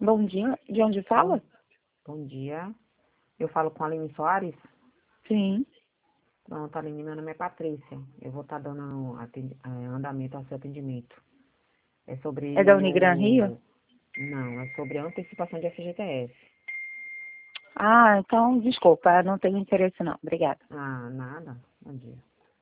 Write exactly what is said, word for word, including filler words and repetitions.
Bom dia. De onde Bom, fala? bom dia. Eu falo com a Aline Soares. Sim. Pronto, Aline, meu nome é Patrícia. Eu vou estar dando atendi- eh, andamento ao seu atendimento. É É da sobre Unigran Rio? o... Não, é sobre a antecipação de F G T S. Ah, então, desculpa, não tenho interesse não. Obrigada. Ah, nada. Bom dia.